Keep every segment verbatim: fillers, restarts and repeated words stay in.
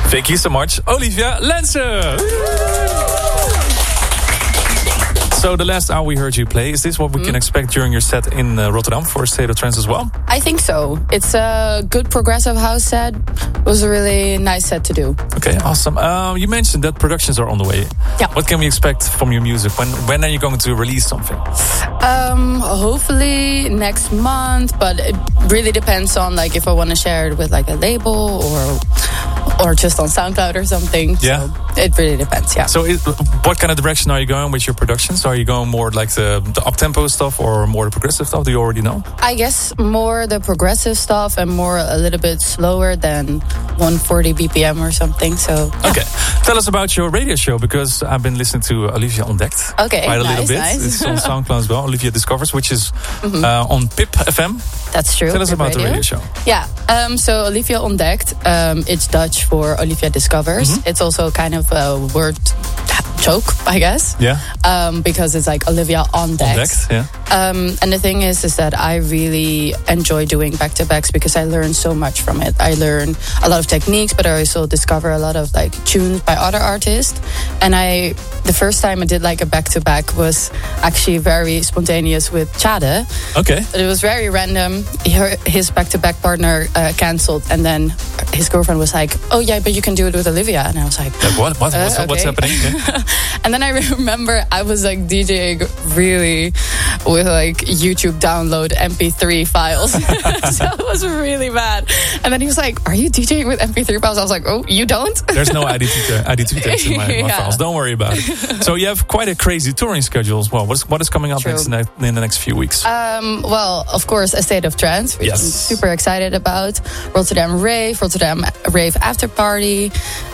Thank you so much, Olivia Lense. So the last hour we heard you play, is this what we mm. can expect during your set in uh, Rotterdam for State of Trance as well? I think so. It's a good progressive house set. It was a really nice set to do. Okay, awesome. Um, you mentioned that productions are on the way. Yeah. What can we expect from your music? When when are you going to release something? Um, hopefully next month, but it really depends on like if I want to share it with like a label or or just on SoundCloud or something. Yeah. So it really depends, yeah. So it, what kind of direction are you going with your productions? Are you going more like the, the up-tempo stuff or more the progressive stuff? Do you already know? I guess more the progressive stuff and more a little bit slower than one forty B P M or something. So yeah. Okay. Tell us about your radio show, because I've been listening to Olivia Ontdekt. Okay, quite a nice, little bit. nice. It's on SoundCloud as well. Olivia Discovers, which is mm-hmm. uh, on Pip F M. That's true. Tell us Pip about radio. the radio show. Yeah. Um, so Olivia Ontdekt, um, it's Dutch for Olivia Discovers. Mm-hmm. It's also kind of a word joke, I guess. Yeah. Um, because it's like Olivia Ontdekt. Ontdekt, yeah. Um, and the thing is, is that I really enjoy doing back-to-backs because I learn so much from it. I learn a lot of techniques, but I also discover a lot of like tunes by other artists. And I, the first time I did like a back-to-back was actually very spontaneous with Chade. Okay. But it was very random. Her, his back-to-back partner uh, cancelled, and then his girlfriend was like, "Oh yeah, but you can do it with Olivia." And I was like, like what? What? Uh, what's, okay. what's happening? Yeah. And then I remember I was like DJing really with like YouTube download M P three files. So it was really bad. And then he was like, "Are you DJing with M P three files?" I was like, "Oh, you don't?" There's no I D two text in my, my yeah. files. Don't worry about it. So you have quite a crazy touring schedule as well. What is, what is coming up next, in the next few weeks? Um, well, of course, A State of Trance, which yes. I'm super excited about. Rotterdam Rave, Rotterdam Rave After Party,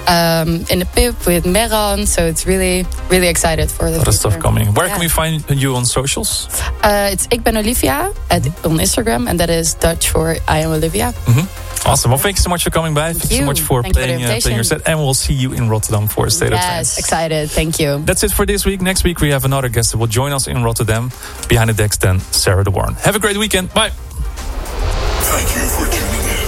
um, in the Pip with Meran. So it's really, really excited for the A lot of stuff coming. Where yeah. can we find you on socials? Uh, it's Ik Ben Olivia at, on Instagram, and that is Dutch for I am Olivia. Mm-hmm. Awesome. Well, thank you so much for coming by. Thank, thank you so much for thank playing, you for uh, playing your set. And we'll see you in Rotterdam for A State yes, of Trance. Yes, excited. Thank you. That's it for this week. Next week we have another guest that will join us in Rotterdam. Behind the decks then, Sarah De Warren. Have a great weekend. Bye. Thank you for tuning in.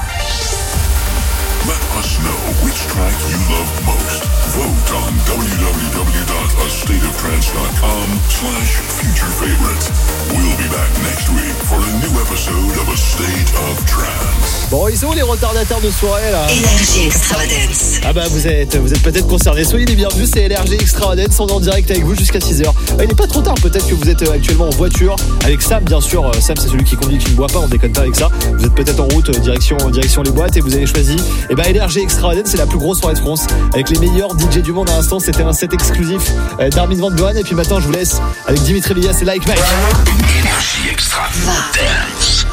Let us know which track you love most. Vote on www.astateoftrance.com slash future favorite. We'll be back next week for a new episode of A State of Trance. Bon, ils sont où les retardataires de soirée là? Énergie Extravagance. Ah bah vous êtes, vous êtes peut-être concernés. Soyez les bienvenus, c'est Énergie Extravagance. On est en direct avec vous jusqu'à six heures. Il n'est pas trop tard, peut-être que vous êtes actuellement en voiture avec Sam, bien sûr. Sam, c'est celui qui conduit, qui ne boit pas, on déconne pas avec ça. Vous êtes peut-être en route, direction, direction les boîtes, et vous avez choisi eh ben, Énergie Extravagance. C'est la plus grosse soirée de France avec les meilleurs D J du monde. À l'instant, c'était un set exclusif d'Armin van Buuren. Et puis maintenant, je vous laisse avec Dimitri Vegas et Like Mike. Énergie Extravagance.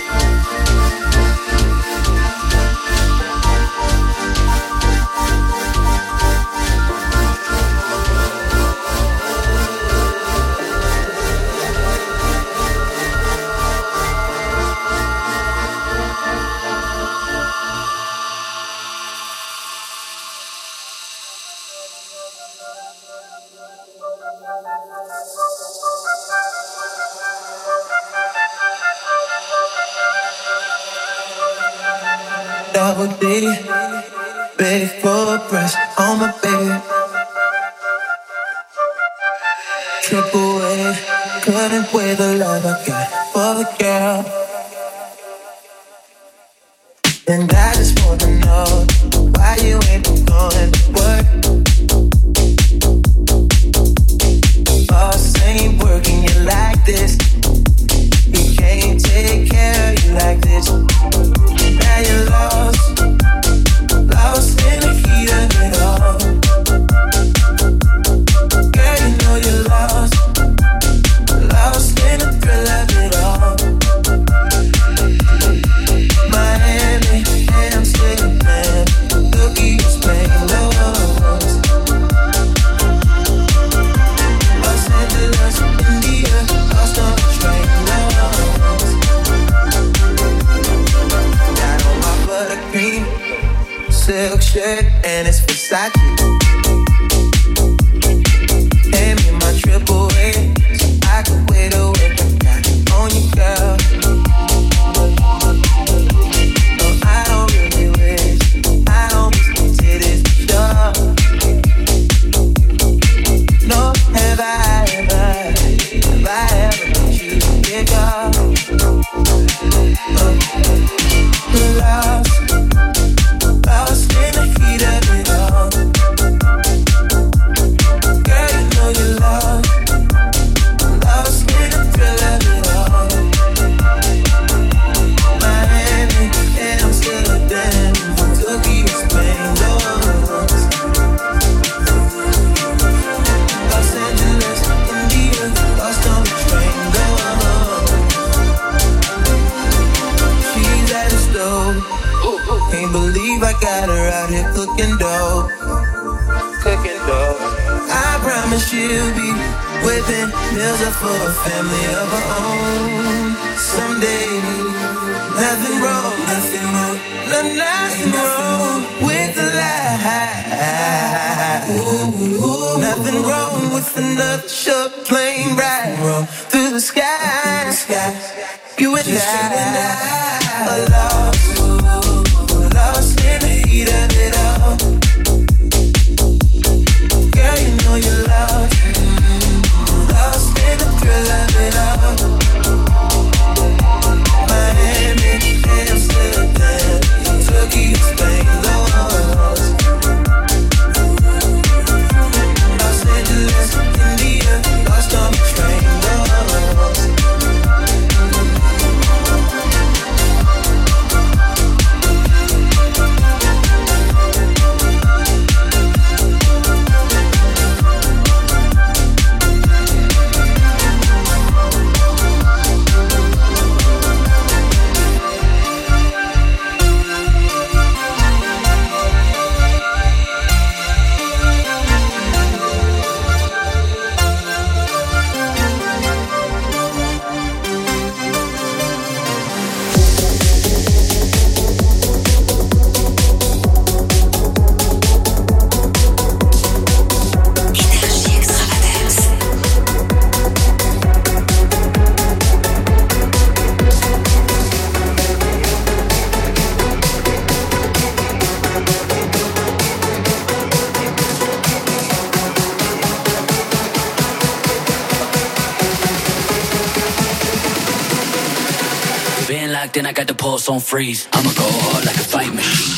Double D, ready for a brush on my baby. Triple A, couldn't weigh the love I got for the girl. And I just wanna know why you ain't been going to work. Boss ain't working you like this. He can't take care of you like this. Now you're lost, lost in the heat of it all. Girl, you know you're lost, lost in the thrill of it all. Miami, Amsterdam, Tokyo, Spain, Los Los Angeles, India, lost on the train, buttercream silk shirt and it's Versace. Hand me my triple A so I can wait a whip and got on you, girl. No, I don't really wish, I don't miss the believe I got her out here cooking dough. Cooking dough. I promise she'll be whipping meals up for a family of her own. Someday, nothing wrong, nothing wrong, no, nothing wrong with the lie. Ooh, ooh, nothing wrong with another short plane ride through the sky. You and I are lost, lost in the heat of it all. Girl, you know you're lost, lost in the thrill of it all. Miami, Amsterdam, Tokyo, Spain, lost. Los Angeles, India, lost on the train, lost. Then I got the pulse on freeze. I'ma go hard like a fight machine.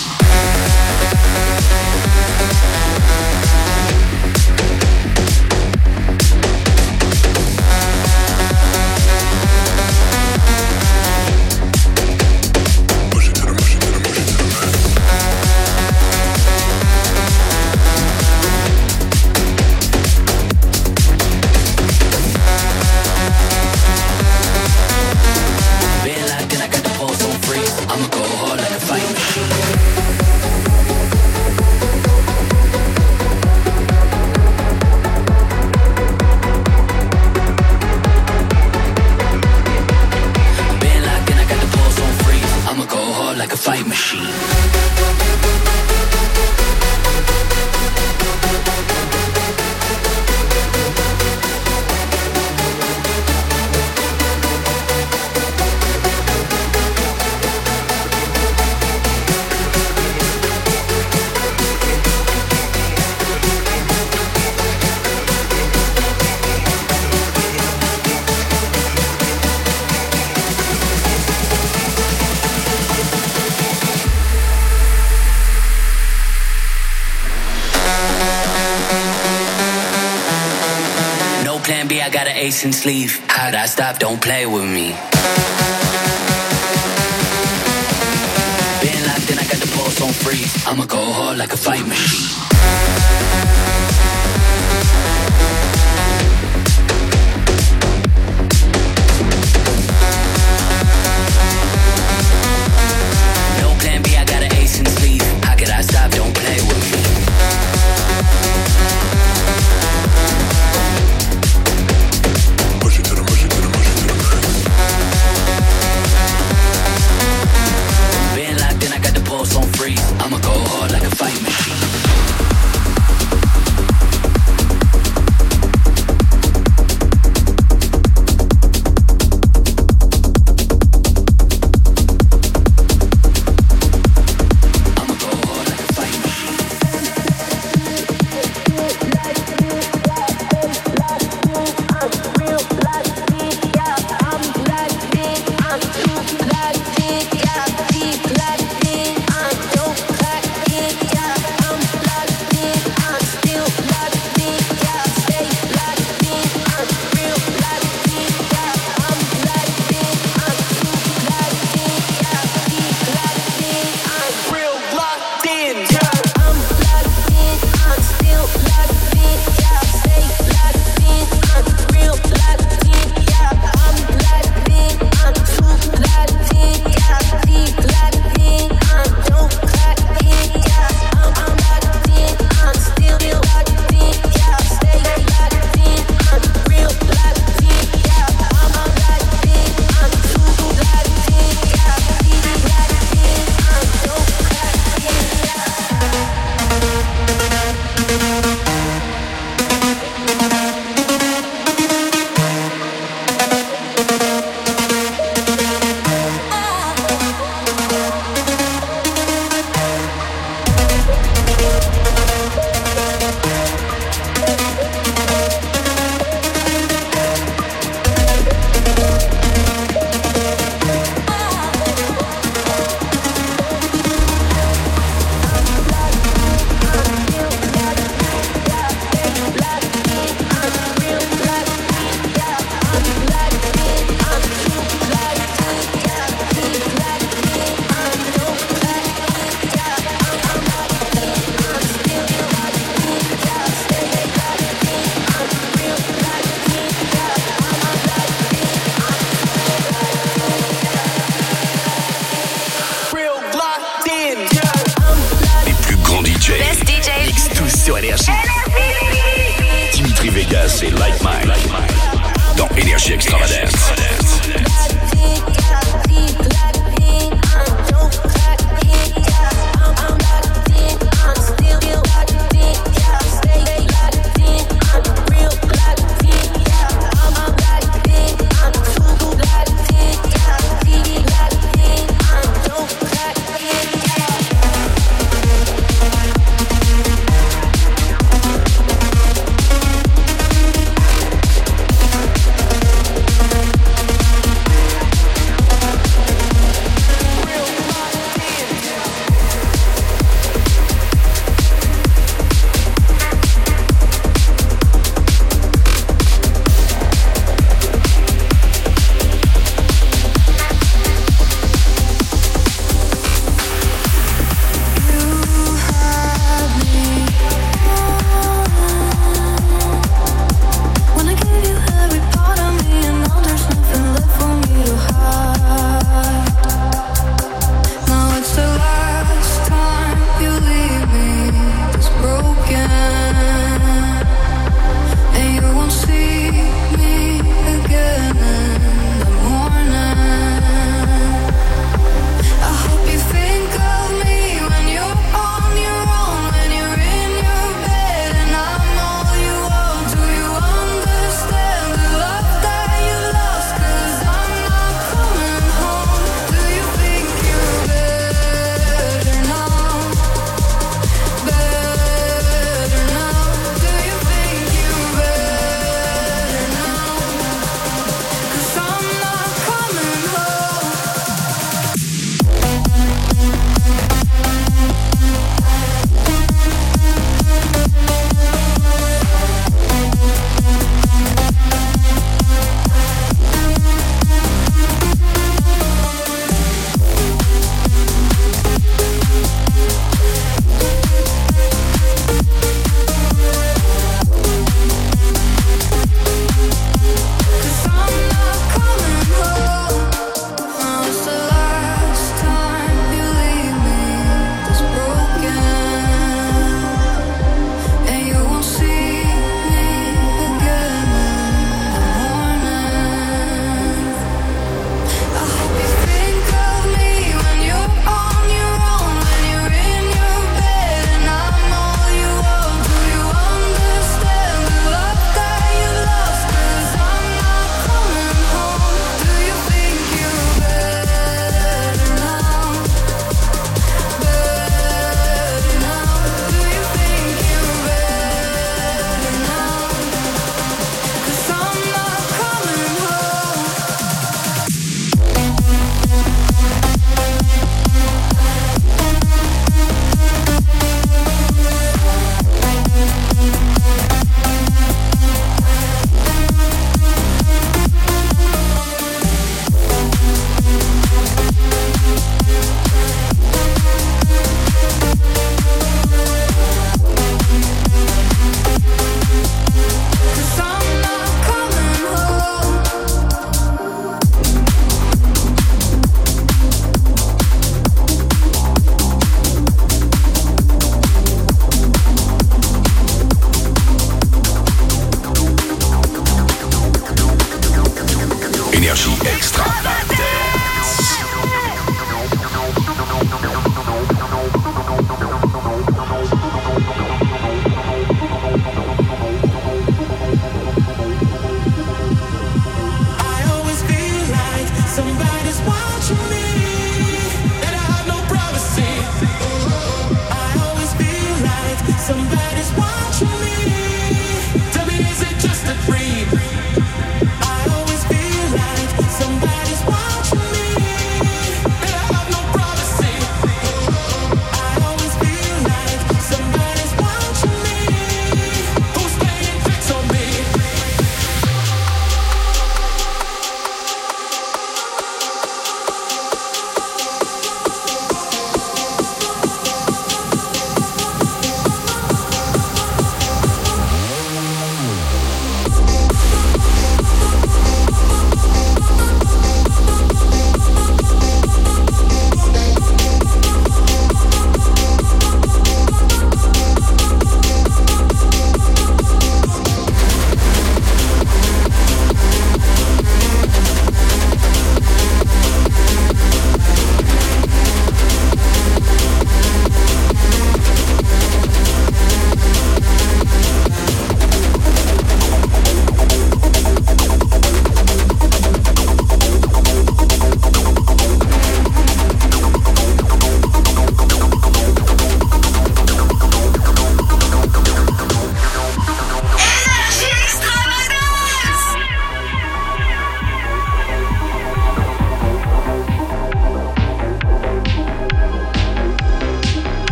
Ace and sleeve. How'd I stop? Don't play with me. Been locked in, I got the pulse on freeze. I'ma go hard like a fight machine. No plan B, I got an ace and sleeve. How could I stop? Don't play with me. I'ma go hard like a fight machine. sur Énergie. Dimitri Vegas et Like Mike dans Énergie Extravagance.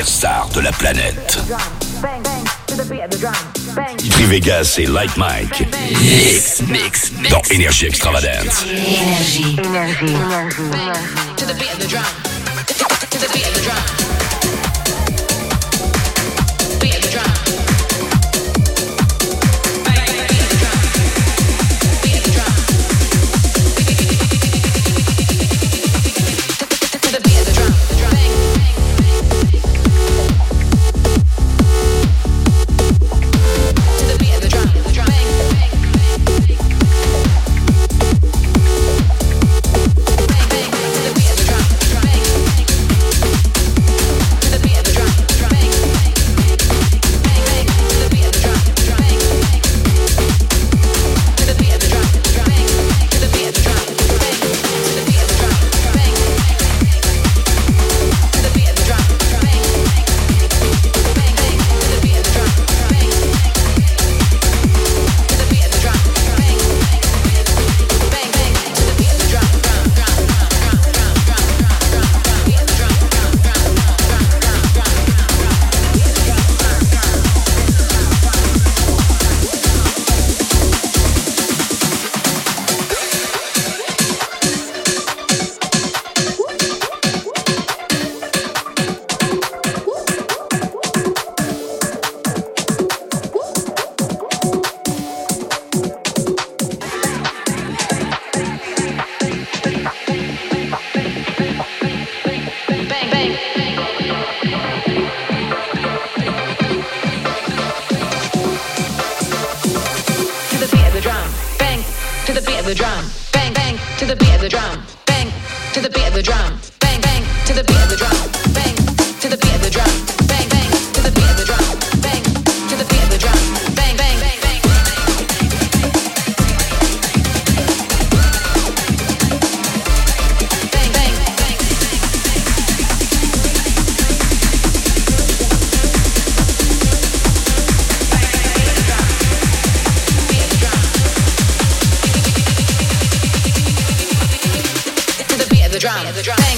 superstars de la planète. Dimitri Vegas et Like Mike. Mix, mix, mix. Dans Energy Extravagance. Énergie. Énergie. To the beat of the drum. To the beat of the drum. Beat of the drum. The drum.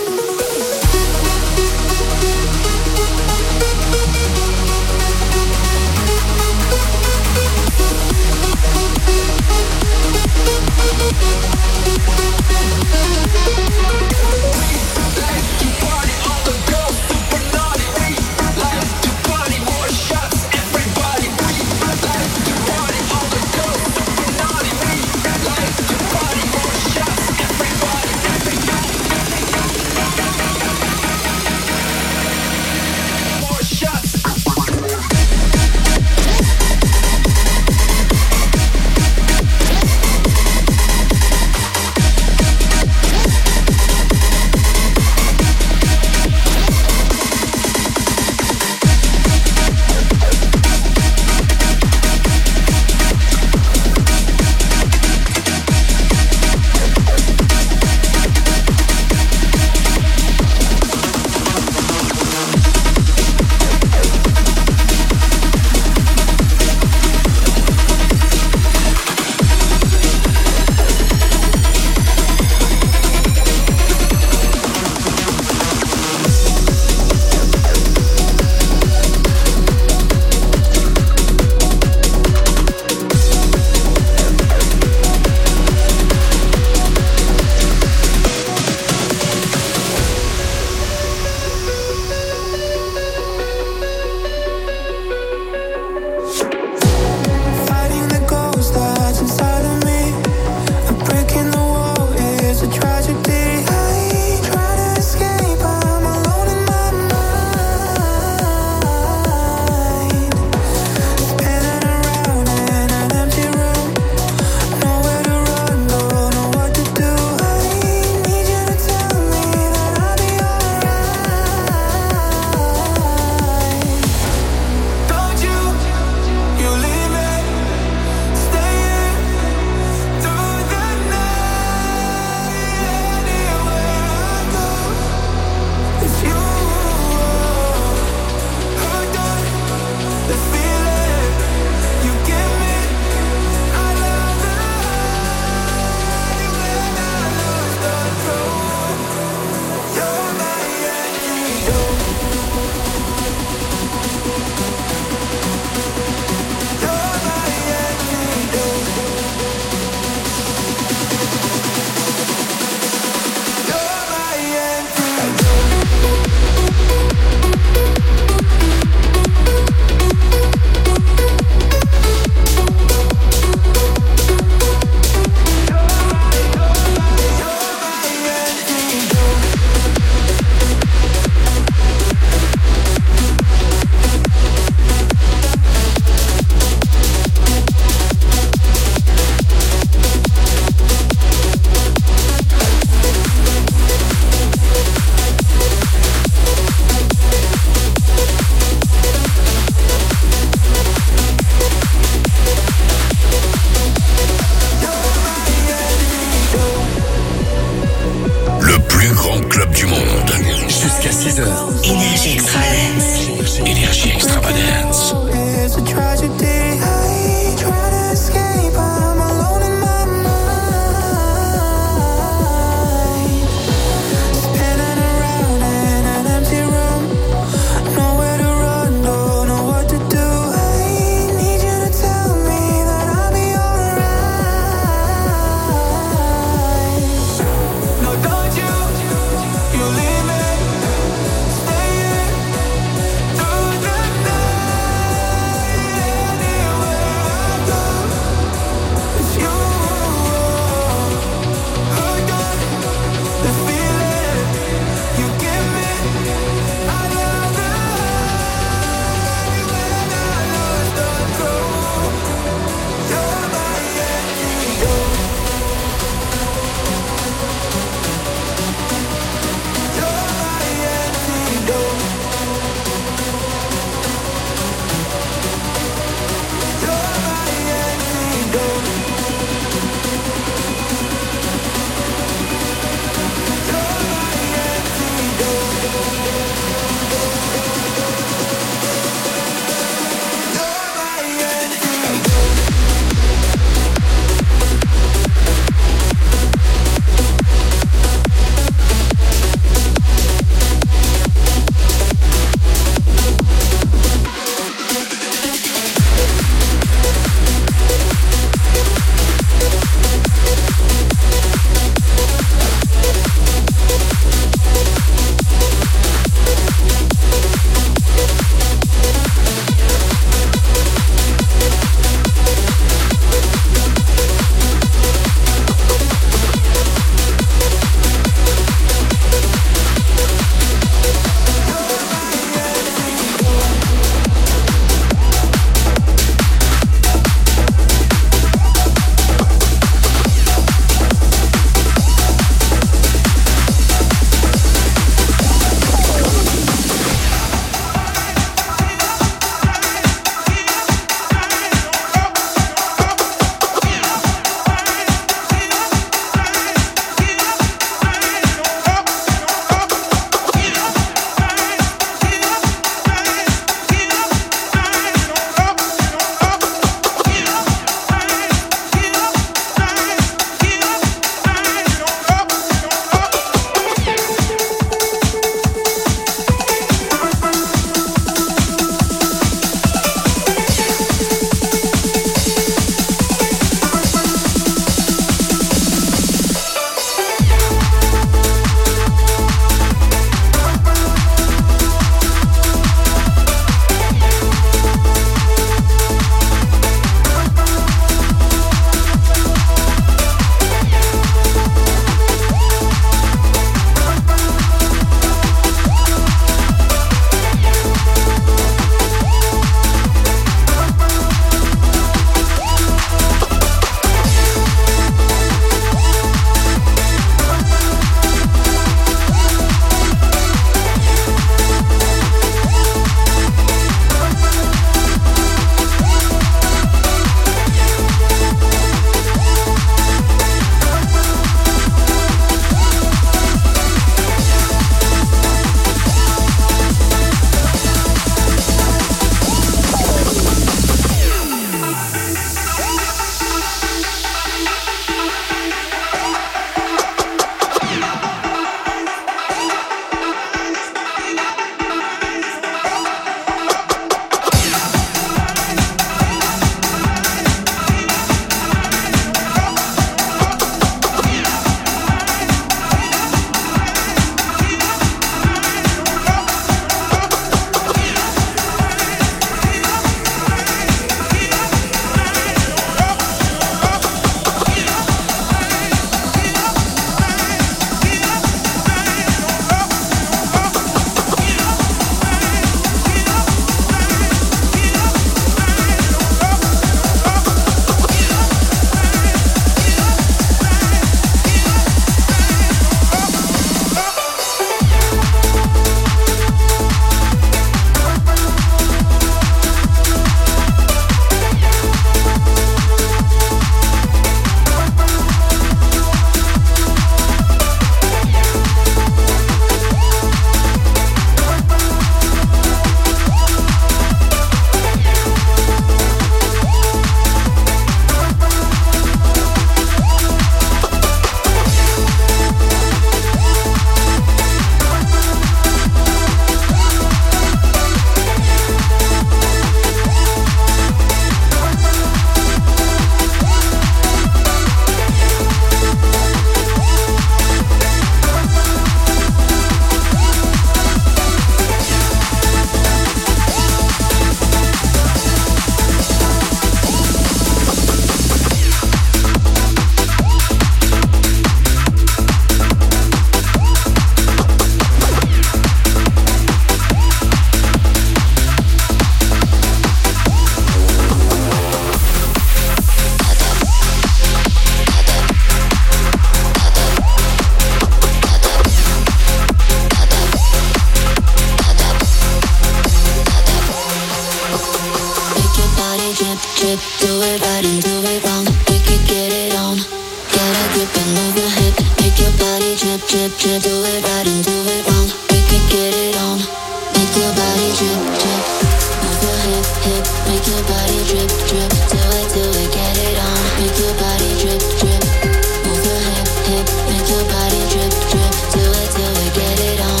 drip, drip. Do it right and do it wrong. We could get it on. Get a grip and move your hip. Make your body drip, drip, drip. Do it right and do it wrong. We could get it on. Make your body drip, drip. Move your hip, hip. Make your body drip, drip. Do it, do it, get it on. Make your body drip, drip. Move your hip, hip. Make your body drip, drip. Do it, do it, get it on.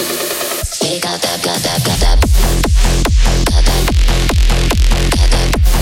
Got that, got that, got that, got that, got that.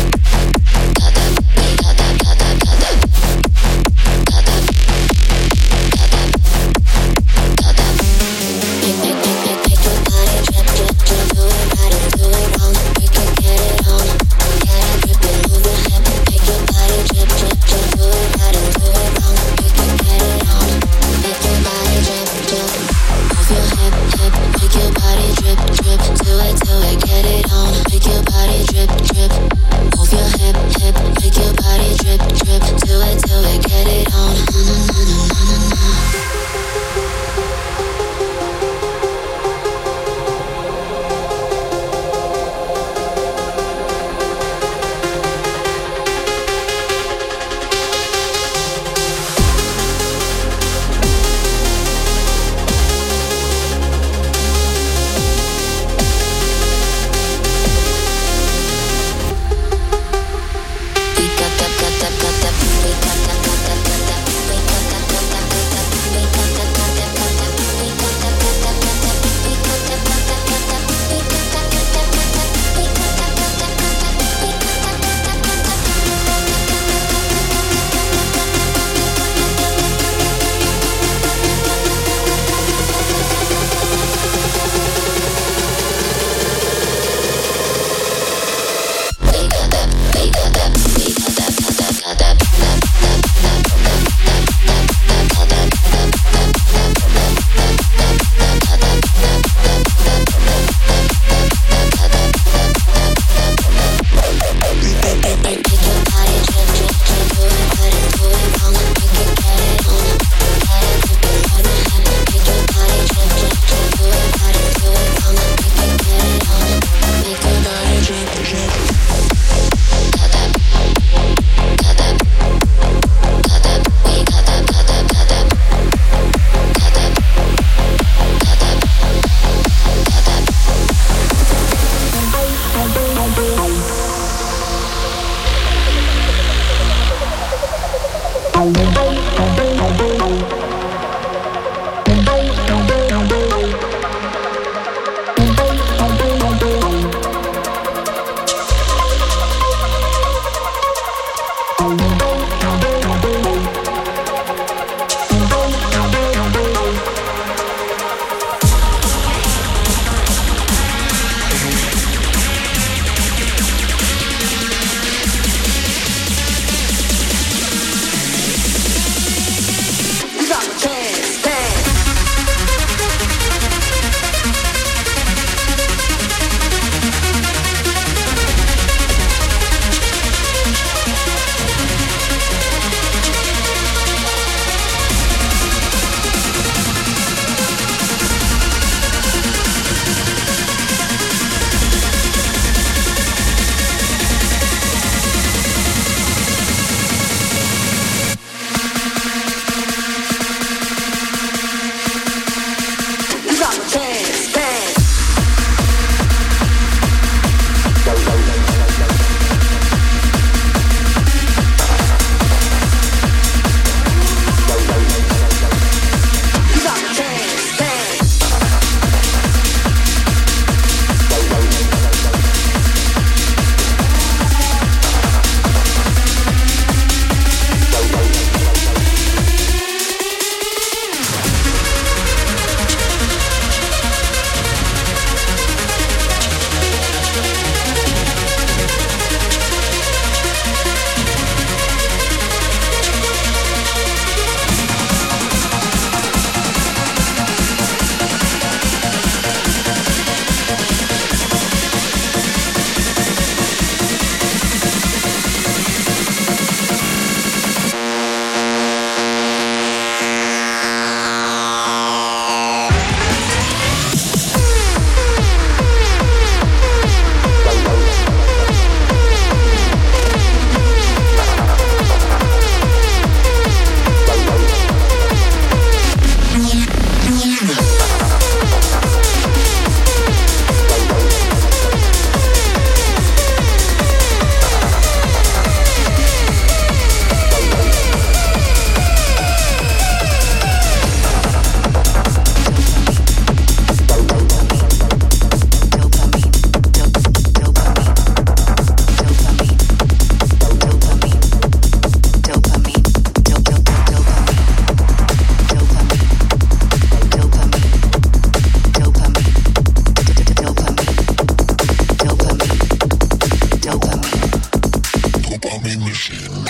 Dopamine Machine.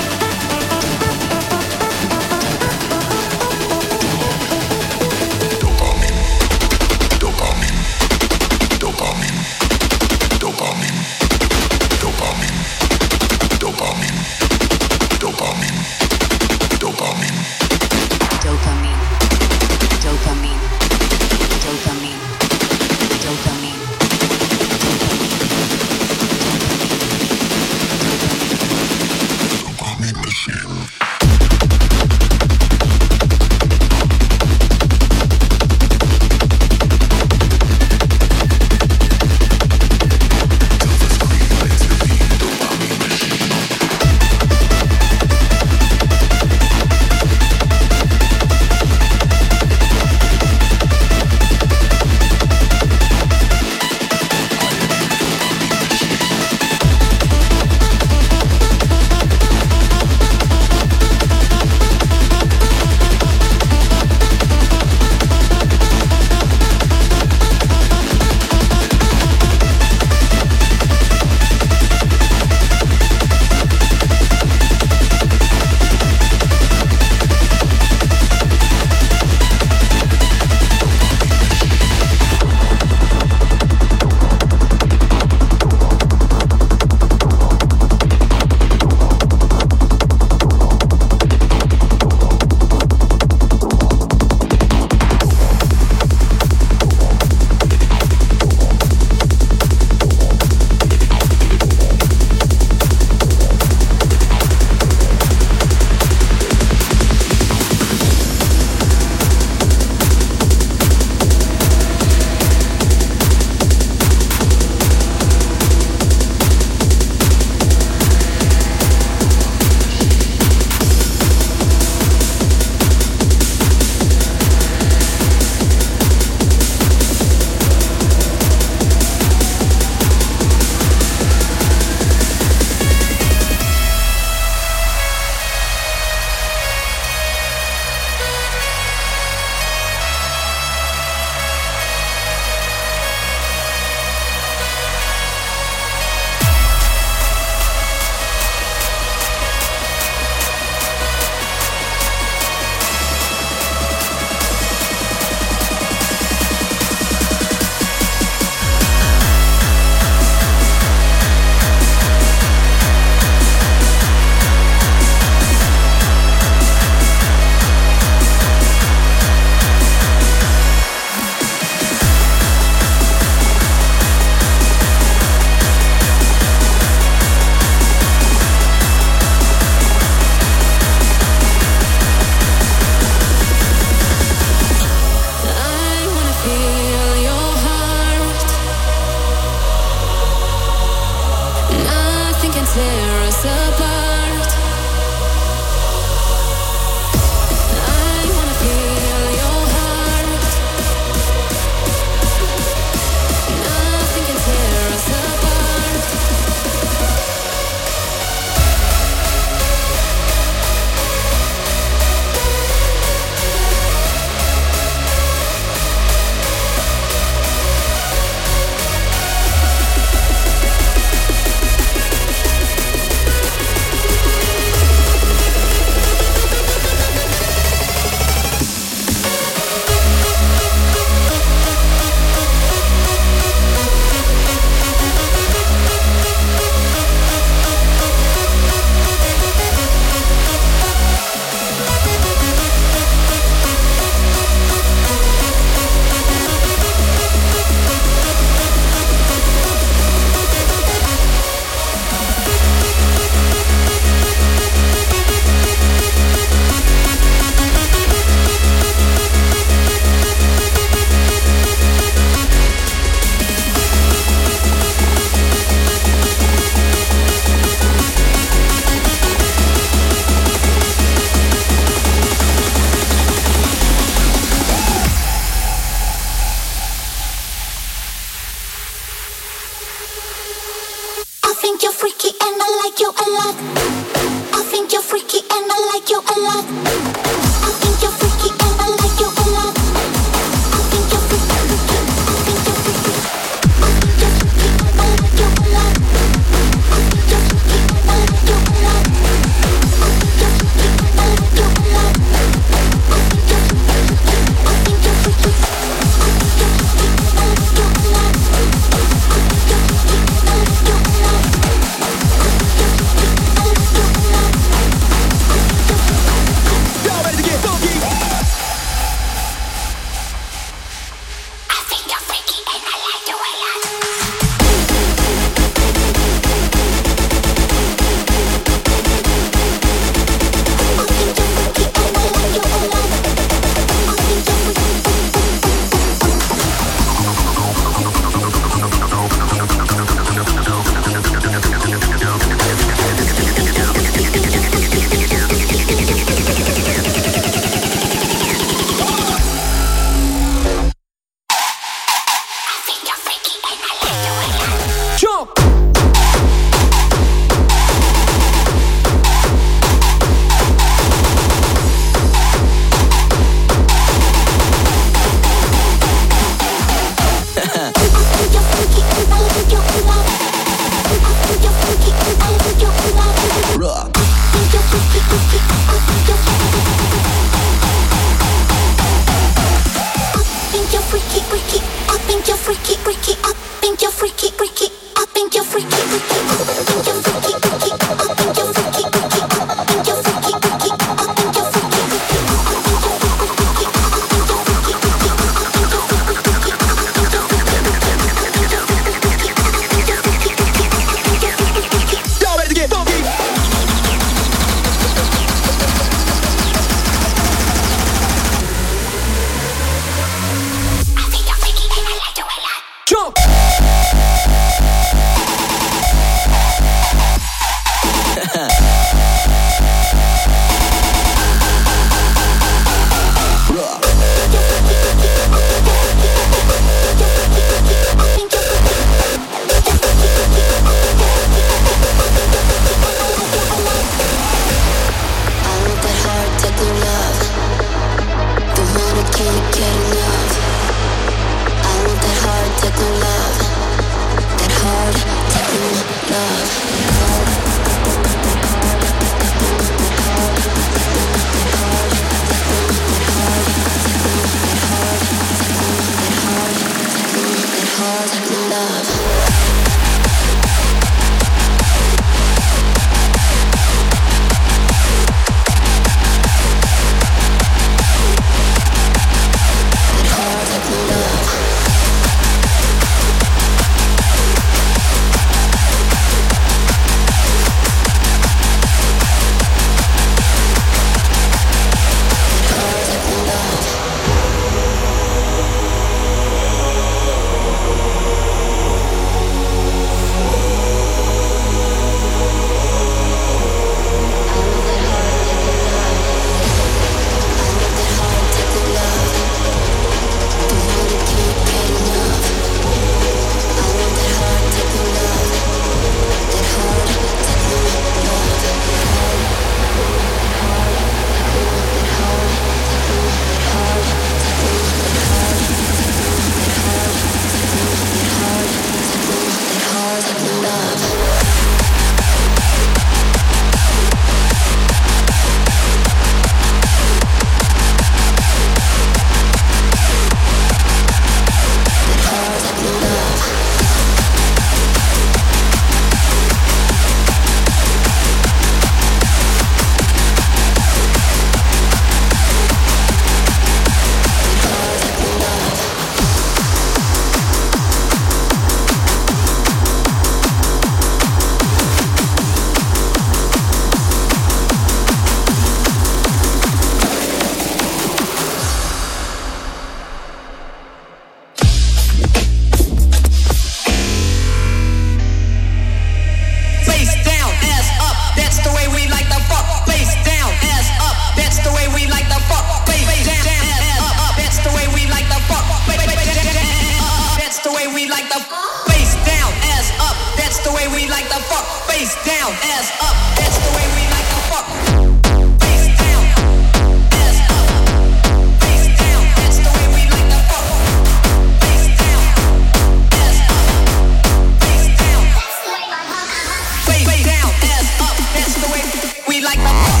like the face down, ass up. That's the way we like the fuck. Face down, ass up. That's the way we like the fuck. Face down, ass up. Face down, that's the way we like the fuck. Face down, ass up. Face down, face down, ass up. That's the way we like the fuck.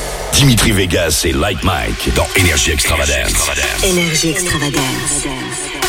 Dimitri Vegas et Like Mike dans Énergie Extravagance. Énergie Extravagance.